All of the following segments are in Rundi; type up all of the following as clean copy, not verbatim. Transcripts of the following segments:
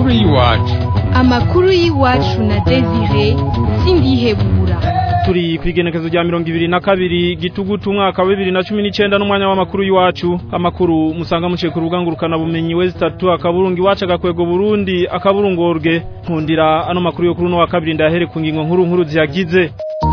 amakuru y'iwacu. Amakuru y'iwacu na Desire Sindihebura. Turi kwigenekezo rya 22 gitugutu umwaka wa 2019 n'umwanya w'amakuru y'iwacu. Amakuru musanga muciye ku rubuga ngurukana bumenyi wezi 3 akaburungu iwacu agakwego Burundi akaburungorwe. Nkundira ano makuru yo kuri no wa kabiri ndahere ku ngingo nkuru ziyagize.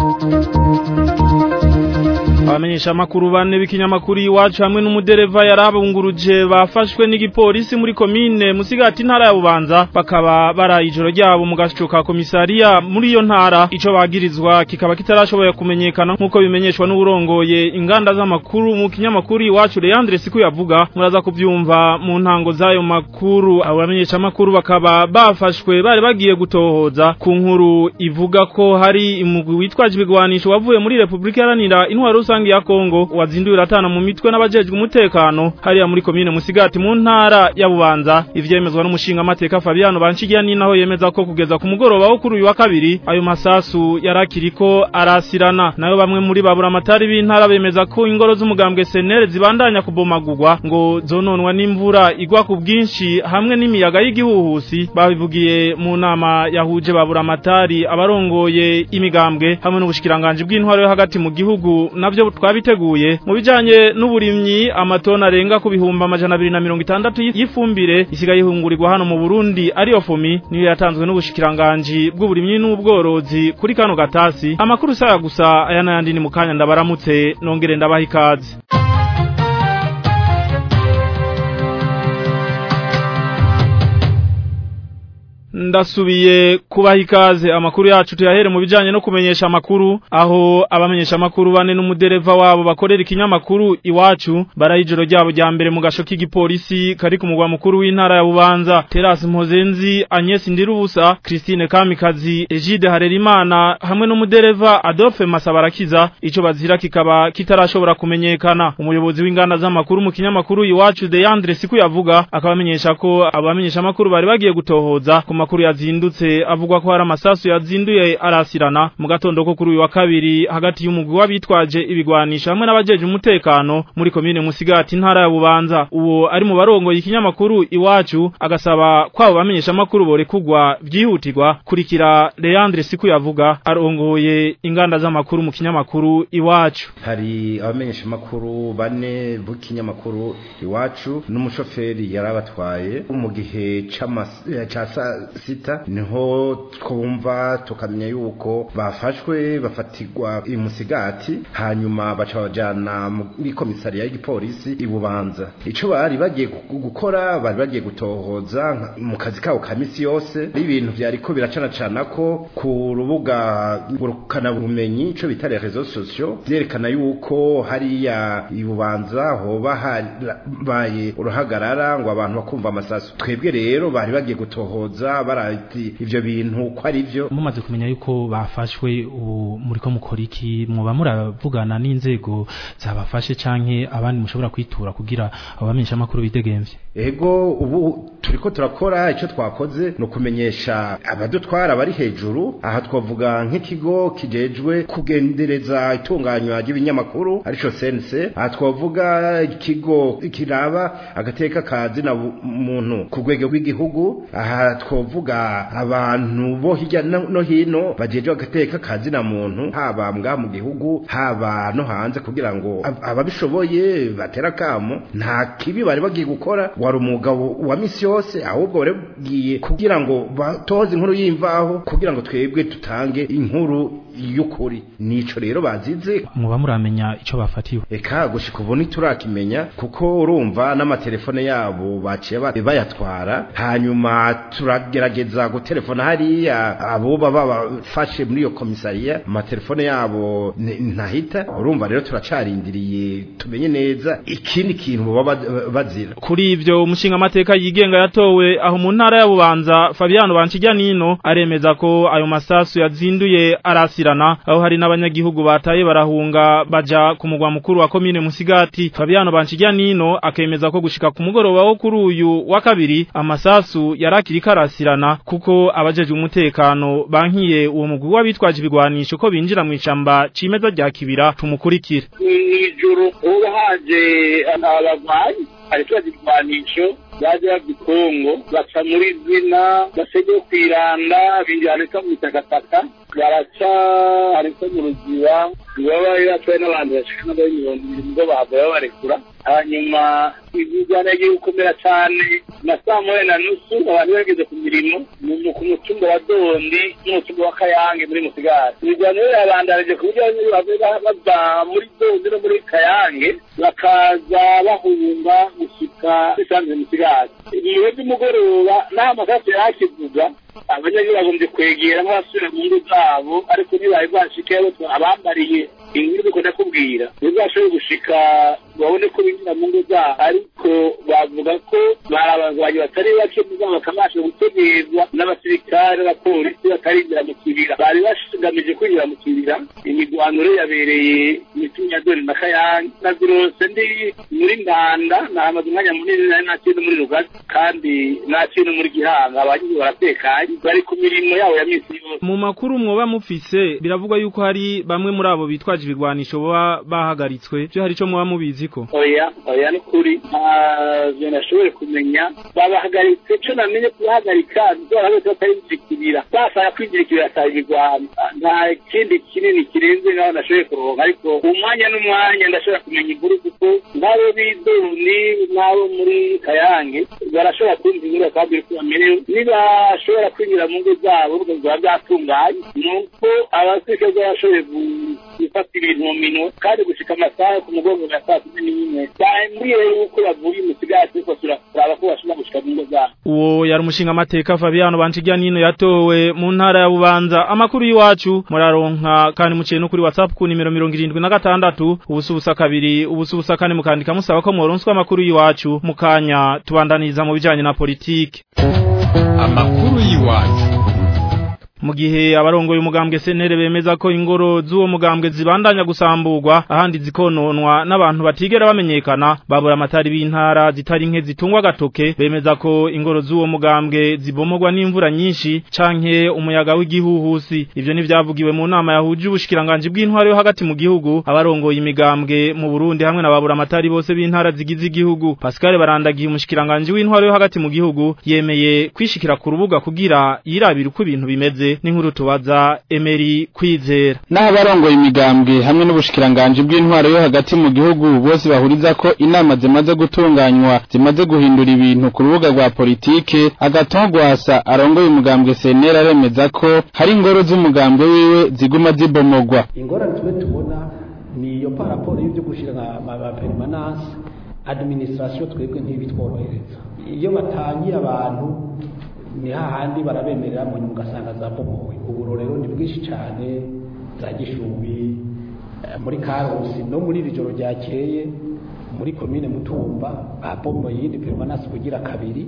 Abamenyesha makuru bane b'ikinyamakuru iwacu hamwe n'umudereva yarabunguruje bafashwe n'igipolisi muri komine Musigati ntara ya Bubanza bakaba bara ijoro ryabo mu gaco ka komisariya muri iyo ntara ico bagirizwa kikaba kitarashoboye kumenyekana nkuko bimenyeshwa n'uburongoye inganda z'amakuru mu kinyamakuru iwacu Leandre Siku yavuga muraza kuvyumva mu ntango zayo makuru. Abamenyesha makuru bakaba bafashwe bari bagiye gutohoza ku nkuru ivuga ko hari imugwi witwaje ibigwanisho wavuye muri Republika Iharanira Intwaro Rusangi ya Kongo wazinduye ratana mu mitwe n'abajejwe umutekano hariya muri komine Musigati mu ntara ya Bubanza. Ivyemezwa n'umushinga amateka Fabiano Banshigiya naho yemeza ko kugeza ku mugoroba wo kuri uyu wa kabiri ayo masasu yarakiriko arasirana. Nayo bamwe muri babura amatari b'intara bemeza ko ingoro z'umugambwe SNL zibandanya kubomagurwa ngo zononwa n'imvura igwa ku bwinshi hamwe n'imiyaga y'igihuhusi. Babivugiye mu nama yahuje babura amatari abarongoye imigambwe hamwe n'ubushikiranganje bw'intwaro yo hagati mu gihugu navyo twabiteguye mu bijanye n'uburimyi. Amatona arenga ku bihumbi 260 y'ifumbire isigaye ihungurirwa hano mu Burundi ariyo fomi niyo yatanzwe n'ubushikiranganje bw'uburimyi n'ubworozi kuri kano gatasi. Amakuru saya gusa aya nayandi ni mukanya ndabaramutse nongere ndabaha ikaze. Ndasubiye kubaha ikaze. Amakuru yacu tuyahere mu bijanye no kumenyesha amakuru aho abamenyesha amakuru bane n'umudereva wabo bakorera ikinyamakuru iwacu barayijoro ryabo rya mbere mu gasho k'igipolisi kari ku mugwa mukuru w'intara ya Bubanza. Terasi Mpozenzi, Agnes Ndirubusa, Christine Kamikazi, Egide Harerimana hamwe n'umudereva Adolphe Masabarakiza ico bazira kikaba kitarashobora kumenyekana. Umuyobozi w'inganda z'amakuru mu kinyamakuru iwacu Leandre Siku yavuga akabamenyesha ko abamenyesha amakuru bari bagiye gutohoza ku makuru yazindutse avugwa ko hari amasasu yazinduye arasirana mu gatondo ko kuri uyu wa kabiri hagati y'umugwi w'abitwaje ibigwanisha hamwe n'abajeje umutekano muri komine Musigati ntara ya Bubanza. Uwo ari mu barongo y'ikinyamakuru iwacu agasaba kwabo bamenyesha amakuru bore kugwa byihutirwa. Kurikira Leandre Siku yavuga arongoye inganda z'amakuru mu kinyamakuru iwacu. Hari abamenyesha amakuru bane b'ikinyamakuru iwacu n'umushoferi yarabatwaye mu gihe ca sita niho twumva tukamenya yuko bafashwe bafatirwa i Musigati hanyuma baca bajana muri komisariya y'igipolisi i Bubanza. Ico bari bagiye gukora bari bagiye gutohoza mu kazi kawo kamisi yose ibintu byariko biracanacana ko ku rubuga ngurukana bumenyi ico bita les réseaux sociaux byerekana yuko hariya i Bubanza hoba baye uruhagarara ngo abantu bakumva amasasu. Twebwe rero bari bagiye gutohoza barati ivyo bintu ko ari byo. Mumaze kumenya yuko bafashwe ubu muri ko mukora iki muba muravugana n'inzego zabafashe canke abandi mushobora kwitura kugira abamenyesha amakuru bidegemvye? Ego ubu turiko turakora ico twakoze no kumenyesha abadutwara bari hejuru. Aha twavuga nk'ikigo kijejwe kugendereza itunganywa ry'ibinyamakuru arico sense. Aha twavuga ikigo kiraba agateka kazi na muntu ku rwego rw'igihugu. Aha twovuga abantu bo hirya no hino bajeje agateka kazi na muntu haba mbwa mu gihugu haba no hanze kugira ngo ababishoboye batera kamo. Nta kibi bari bagiye gukora wari umugabo wa misi yose ahubwo baregiye kugira ngo batoze inkuru y'imvaho kugira ngo twebwe tutange inkuru y'ukuri. Nico rero bazize muba muramenya ico bafatiwe. Eka gushika ubu ntiturakimenya kuko urumva n'amatelefone yabo baciye bayatwara hanyuma turagerageza gutelefona hariya abo baba bafashe muri iyo komisariya amatelefone yabo ntahita. Urumva rero turacarindiriye tumenye neza ikindi kintu baba bazira. Kuri ivyo umushinga amateka yigenga yatowe aho mu ntara ya Bubanza Fabiano Banshigiya aremeza ko ayo masasu yazinduye arasirana aho hari n'abanyagihugu bataye barahunga baja ku mugwa mukuru wa komine Musigati. Fabiano Banshigiya akemeza ko gushika ku mugoroba wo kuri uyu wa kabiri amasasu yarakiri karasirana kuko abajeje umutekano bankiye uwo mugwi w'abitwaje ibigwanisho ko binjira mu icamba cimeza rya Kibira. Tumukurikira. Ijuru haje abavanye ari twaje ibigwanisho baje bagikongo baca muri zina basege kwiranda binjana mu takataka baraca ariko mu ruziba baba yatwaye n'abantu bashika ngo bahava barekura hanyuma ibijyana y'ukomera cyane na saa moya na nusu abantu bageze ku mirimo ku mutumba wa Dondi n'umutumba wa Kayange muri Musigati ibijyana y'abandarije ku buryo bava muri Dondi no muri Kayange bakaza bahunga gushika bisanzwe Musigati iyo by'umugoroba nta makasi yakivuga abanyagihugu bagombye kwegera nk'abasubira mu ngo zabo ariko nibaye bashike abambariye ingiri ko ndakubwira bizashoboye gushika babone ko binjira mu ngo zabo ariko bavuga ko barabazanye batari bake muzaba kamashe gutegerezwa n'abasirikare n'abapolisi batarinjira mu kibira bari bashigamije kwinjira mu kibira imigwanuro yabereye imitumya Dore na Kayange na Zirose ndi muri Ndanda nahamaze umwanya munini nta kintu muri Rugazi kandi nta kintu muri Gihanga abanyigihugu baratekanye bari ku mirimo yabo ya misi yose. Mu makuru mwoba mufise biravugwa yuko hari bamwe muri abo bitwaje ibigwanisho baba bahagaritswe byo hari ico mwoba mubizi ko oya ni kuri je nashoboye kumenya babahagaritse cyo namenye kubahagarika nzora bose batarinjikirira bafara kwinjikirira sabigwana nta kindi kinini kirenze naho nashoboye kuronka ariko umwanya n'umwanya ndashobora kumenya inkuru kuko nabo bidoni nabo muri Kayange barashobora kumva inkuru kandi kumerewe niba ashobora kwinjira mu ngo zabo ubwo byatunganye nuko abasirikare bashoboye gufata ibintu mu minwe kandi gushika amasaha ku mugongo ya saa 11 bambiye yuko bavuye mu Musigati ko turaba ko bashobora gushika mu ngo zabo. Uwo yari umushinga amateka Fabiano Banchijya nino yatowe mu ntara ya Bubanza. Amakuru yiwacu muraronka kandi muciye no kuri WhatsApp ku nimero 76 ubusubusa 2 ubusubusa 4 mukandika musaba ko mworonswa amakuru yiwacu mukanya tubandaniza mu bijanye na politike. Amakuru yiwacu mu gihe abarongoye umugambwe senere bemeza ko ingoro z'uwo mugambwe zibandanya gusamburwa ahandi zikononwa n'abantu batigera bamenyekana babura amatari b'intara zitari nke zitungwa gatoke bemeza ko ingoro z'uwo mugambwe zibomogwa n'imvura nyinshi canke umuyaga w'igihuhusi. Ivyo nivyavugiwe mu nama yahuje ubushikiranganje bw'intwaro yo hagati mu gihugu abarongoye imigambwe mu Burundi hamwe n'ababura amatari bose b'intara zigize igihugu. Pascal Barandagiye umushikiranganje w'intwaro yo hagati mu gihugu yemeye kwishikira ku rubuga kugira yirabira uko ibintu bimeze n'inkuru tubaza Emery Kwizera. N'abarongoye imigambwe hamwe n'ubushikiranganje bw'intwaro yo hagati mu gihugu bose bahuriza ko inama zimaze gutunganywa zimaze guhindura ibintu ku rubuga rwa politike. Agatongwasa arongoye umugambwe senera aremeza ko hari ingoro z'umugambwe wiwe ziguma zibomogwa. Ingorane tubona ni iyo paraporo y'ibyo gushira nka permanence administration twebwe ntibitworohereza iyo batangiye abantu ni hahandi barabemerera mu mugasanga za bomowe. Ubu rero ni bwinshi cyane za Gishubi muri Karusi no muri ijoro ryakeye muri commune Mutumba babomoye yindi permanence kugira kabiri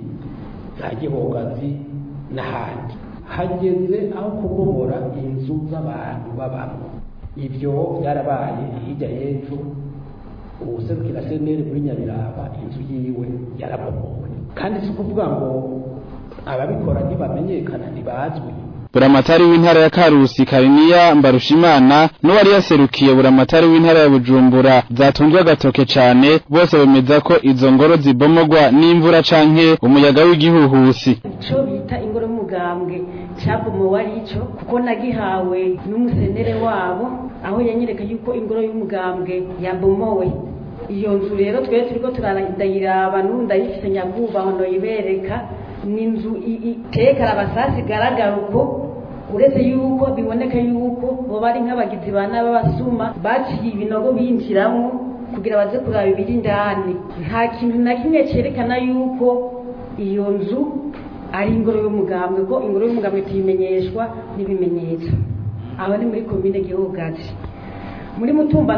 za Gihogazi n'ahandi hageze aho kubomora inzu z'abantu babamo. Ibyo byarabaye hirya y'ejo ubuserukira senere muri Nyabiraba inzu yiwe yarabomowe kandi si kuvuga ngo ababikora ntibamenyekana ntibazwi. Buramatari w'intara ya Karusi Kariniya Mbarushimana n'uwari yaserukiye buramatari w'intara ya Bujumbura zatunzwe gatoke cyane bose bemeza ko izo ngoro zibomogwa n'imvura canke umuyaga w'igihuhusi. Ico bita ingoro y'umugambwe cyabomowe ari ico kuko nagihawe n'umusenere wabo aho yanyereka yuko ingoro y'umugambwe yabomowe. Iyo nzu rero twese turiko turarindayiraba n'undayifise nyaguba hono yibereka n'inzu itekara abasasi garagara uko uretse yuko biboneka yuko bo bari nk'abagizi bana b'abasuma baciye ibinogo binjiramo kugira baze kuraba ibiri ndani. Nta kintu na kimwe cerekana yuko iyo nzu ari ingoro y'umugambwe ko ingoro y'umugambwe tuyimenyeshwa n'ibimenyetso. Aho ni muri commune Gihogazi. Muri Mutumba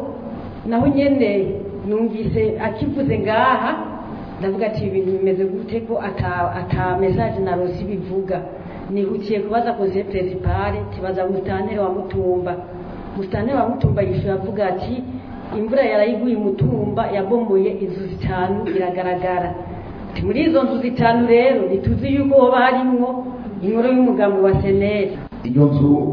naho nyene numvise akivuze ngaha ndavuga ati ibintu bimeze gute ko ata message na rosi bivuga. Nihutiye kubaza conseil principal kibaza mustantere wa Mutumba. Mustantere wa Mutumba yishuye avuga ati imvura yarayiguye Mutumba yabomoye inzu 5 iragaragara. Ati muri izo nzu 5 rero nituzi yuko barimwo ingoro y'umugambwe wa senere. Iyo nzu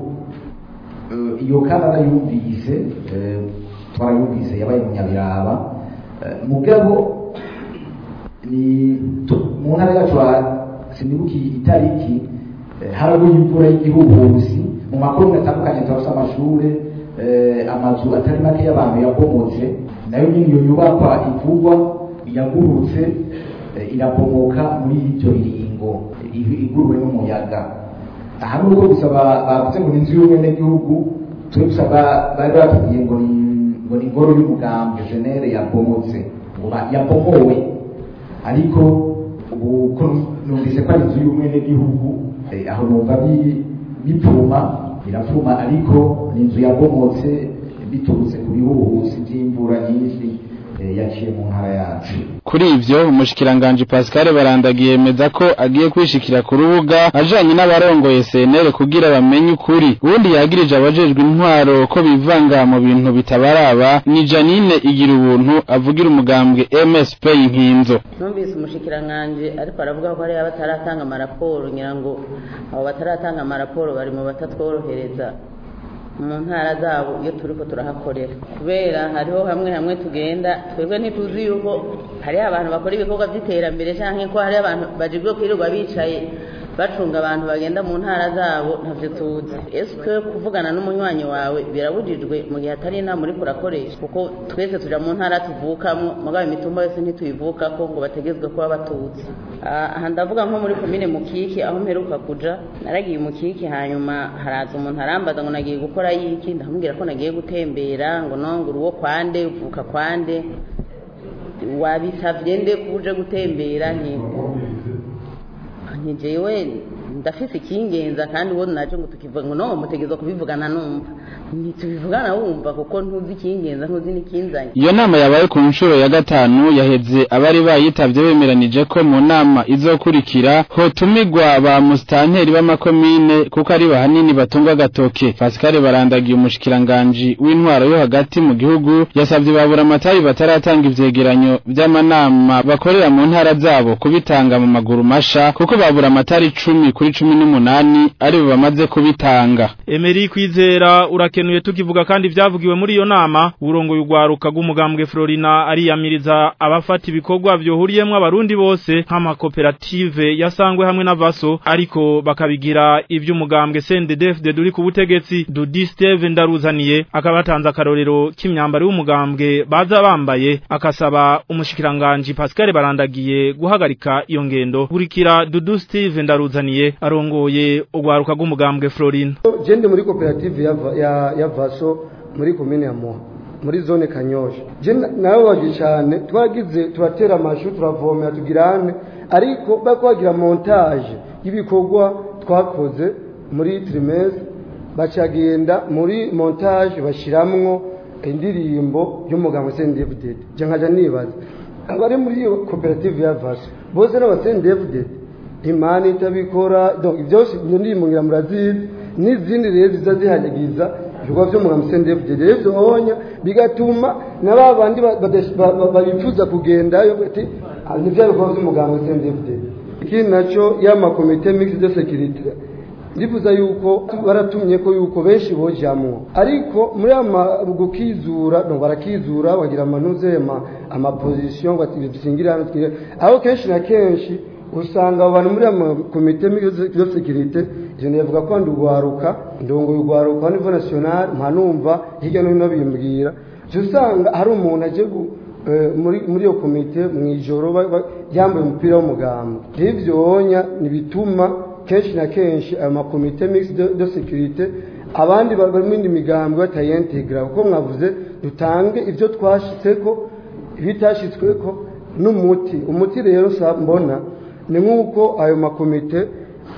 iyo kana yumvise twarayumvise yabaye mu Nyabiraba mugabo ni mu ntara yacu sinibuki itariki haraguye imvura y'igihuhusi mu makuru atandukanye twasa amashure amazu atari make y'abantu yabomotse nayo nyine iyo nyubakwa ivugwa yagurutse irabomoka muri ivyo biringo iguruwe n'umuyaga aha nuko gusaba bavuze ngo inzu y'umwene gihugu turi gusaba bari batubwiye ngo ni ingoro y'umugambwe jenere yabomotse ngo yabomowe ariko ubu numvise ko ari inzu y'umwene gihugu aho numva bipfuma birapfuma ariko ni inzu yabomotse biturutse ku bihuhusi by'imvura nyinshi yaciye mu ntara yacu. Kuri ivyo umushikiranganje Pascal Barandagiye yemeza ko agiye kwishikira ku rubuga ajanye n'abarongoye CNL kugira bamenye ukuri. Ubundi yagirije abajejwe intwaro ko bivanga mu bintu bitabaraba ni Janine igira ubuntu avugira umugambwe MSP Inkinzo. Numvise umushikiranganje ariko aravuga ko ari abataratanga amaraporo nyirango abo bataratanga amaraporo bari mu batatworohereza mu ntara zabo iyo turiko turahakorera kubera hariho hamwe tugenda twebwe ntituzi yuko hari abantu bakora ibikorwa by'iterambere canke ko hari abantu bajibwe kwirirwa bicaye bacunga abantu bagenda mu ntara zabo ntavyo tuzi. Eske kuvugana n'umunywanyi wawe birabujijwe mu gihe atari inama muri kurakoresha kuko twese tuja mu ntara tuvukamwo mugabe imitumba yose ntituyivuka ko ngo bategezwe kuba batuzi. Aha ndavuga nko muri komine Mukiki aho mperuka kuja naragiye Mukiki hanyuma haraza umuntu arambaza ngo nagiye gukora yiki ndamubwira ko nagiye gutembera ngo nongura uwo kwande uvuka kwande wabisavye nde kuje gutembera ntijewe ndafise ikingenza kandi wo naje ngo tukivuga ngo no mutegezwa kubivugana numva ntitubivugana wumva kuko ntuzi ikingenza ntuzi n'ikinzanye. Iyo nama yabaye ku nshuro ya gatanu yaheze abari bayitavye bemeranije ko mu nama izokurikira hotumigwa ba mustanteri b'amakomine kuko ari bahanini batungwa agatoke. Pascal Barandagiye umushikiranganje w'intwaro yo hagati mu gihugu yasavye babura amatayi bataratanga ivyegeranyo by'amanama bakorera mu ntara zabo kubitanga mu maguru masha kuko babura amatari 10 kuri 18 ari bo bamaze kubitanga. Emery Kwizera urakenuye tukivuga kandi byavugiwe muri iyo nama urongo y'ugwaruka g'umugambwe Florina ariyamiriza abafata ibikorwa byohuriyemwe abarundi bose nk'amakoperative yasangwe hamwe na Vaso ariko bakabigira ivy'umugambwe CNDD-FDD duri ku butegetsi. Dudi Steve Ndaruzaniye akabatanza akarorero k'imyambaro y'umugambwe baza bambaye akasaba umushikiranganje Pascal Barandagiye guhagarika iyo ngendo. Burikira Dudu Steve Ndaruzaniye arongoye ugwaruka g'umugambwe Florina. Jende muri koperative ya Vaso muri komine ya Moha muri zone Kanyosha nawe waje cyane twagize turatera amashu turavomera tugirane ariko bakwagira montage y'ibikorwa twakoze muri trimestre bacagenda muri montage bashiramwo indirimbo y'umugambwe CNDD-FDD je nkaja nibaza abari muri iyo koperative ya Vaso bose n'abaCNDD-FDD imani itabikora donc byose ndirimbo ngira murazizi n'izindi rero zizazihanyagiza ibikorwa byo mu CNDD-FDD rero honya bigatuma n'abandi babifuza kugendayo bati nivyo bikorwa by'umugambwe CNDD-FDD. Ikindi naco y'ama comité mixte de sécurité ndifuza yuko baratumye ko yuko benshi bojamwo ariko muri gukizura no barakizura bagira amanuze ama position batibisingirana aho kenshi na kenshi usanga abantu muri komite de sécurité je nevuga ko ndugwaruka ndongo y'ugwaruka niveau national mpanumva hirya no hino bimbwira usanga hari umuntu aje muri iyo komite mwijoro yambaye umupira w'umugambwe ivyo wonya nibituma kenshi na kenshi ama komite mixte de sécurité abandi bari mu migambwe batayentegra kuko mwavuze dutange ivyo twashitseko bitashitsweko umuti rero mbona ni nk'uko ayo makomite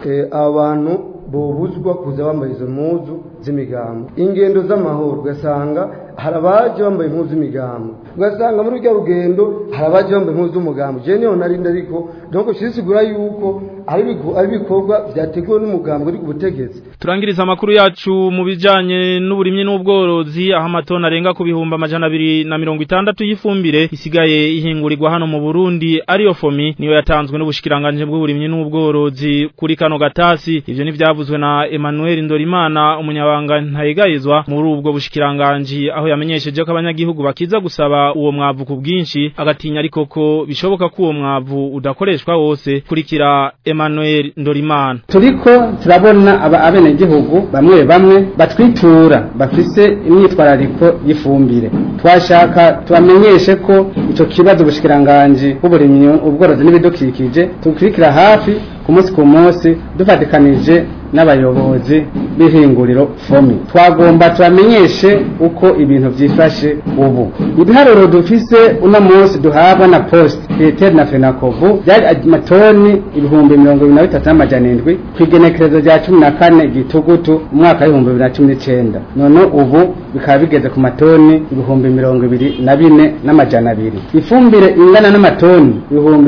abantu bobuzwa kuza bambaye izo mpuzu z'imigambo ingendo z'amahoro ugasanga harabaje bambaye impuzu z'imigambo ugasanga muri rya rugendo harabaje bambaye impuzu z'umugambo je niho narinda ariko donc shisigura yuko ari ibikorwa byateguwe n'umugambwe uri ubutegetsi. Turangiriza amakuru yacu mu bijanye n'uburimyi n'ubworozi aho amatoni arenga ku bihumbi 260 y'ifumbire isigaye ihingurirwa hano mu Burundi ariyo fomi niyo yatanzwe n'ubushikiranganje bw'uburimyi n'ubworozi kuri kano gatasi. Ivyo ni vyavuzwe na Emmanuel Ndorimana umunyabanga ntayegayezwa muri ubwo bushikiranganje aho yamenyesheje ko abanyagihugu bakiza gusaba uwo mwavu ku bwinshi agatinya ariko ko bishoboka ko uwo mwavu udakoreshwa wose. Kurikira Emmanuel Ndorimana. Turiko turabona abenegihugu bamwe batwitura bafise imyitwarariko y'ifumbire. Twashaka tubamenyeshe ko ico kibazo bushikiranganje bw'uburimyi ubworozi n'ibidukikije tukurikira hafi ku munsi dufatikanije n'abayobozi b'ihinguriro fomi. Twagomba tubamenyeshe uko ibintu vyifashe ubu. Ibiharuro dufise uno munsi duhabwa na post Peter na Fenakovu byari amatoni 23,700 kwigenekerezo rya 14 gitugutu umwaka wa 2019. None ubu bikaba bigeze ku matoni 24,200. Ifumbire ingana n'amatoni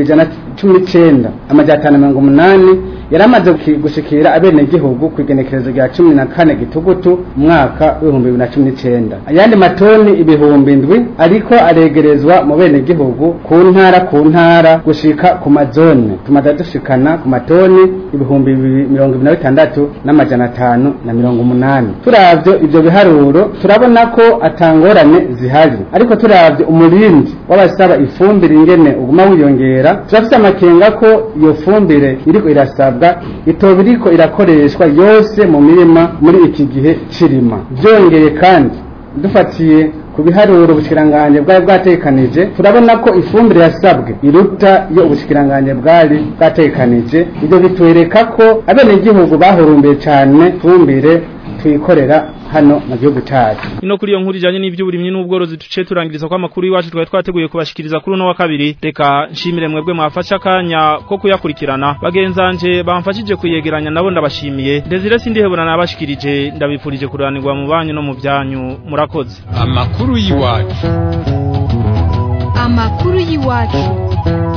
119,580 yaramaze gushikira abenegihugu kwigenekerezo rya 14 gitugutu umwaka wa 2019. Ayandi matoni 7,000 ariko aregerezwa mu benegihugu ku ntara gushika ku mazone. Tumaze dushikana ku matoni 26,580. Turavyo ivyo biharuro turabona ko atangorane zihari, ariko turavyo umurindi w'abasaba ifumbire ingene uguma wiyongera turafise amakenga ko iyo fumbire iriko irasabwa itobiriko irakoreshwa yose mu mirima muri iki gihe cirima. Byongeye kandi dufatiye ku biharuro ubushikiranganje bwari bwatekanije turabona ko ifumbire yasabwe iruta iyo ubushikiranganje bwari bwatekanije. Ibyo bitwereka ko abenegihugu bahurumbiye cyane ifumbire twikorera hano mu gihugu cyacu. Ino kuri iyo nkuru ijanye n'ivy'uburimyi n'ubworozi tuce turangiriza kwa makuru iwacu twari twateguye kubashikiriza kuri no wa kabiri. Reka nshimire mwebwe mwafasha akanya ko kuyakurikirana. Bagenzanje bamfashije kuyegeranya nabo ndabashimiye. Desire Sindihebona nabashikirije ndabifurije kuranirwa mu banyu no mu byanyu. Murakoze. Amakuru y'iwacu. Amakuru y'iwacu.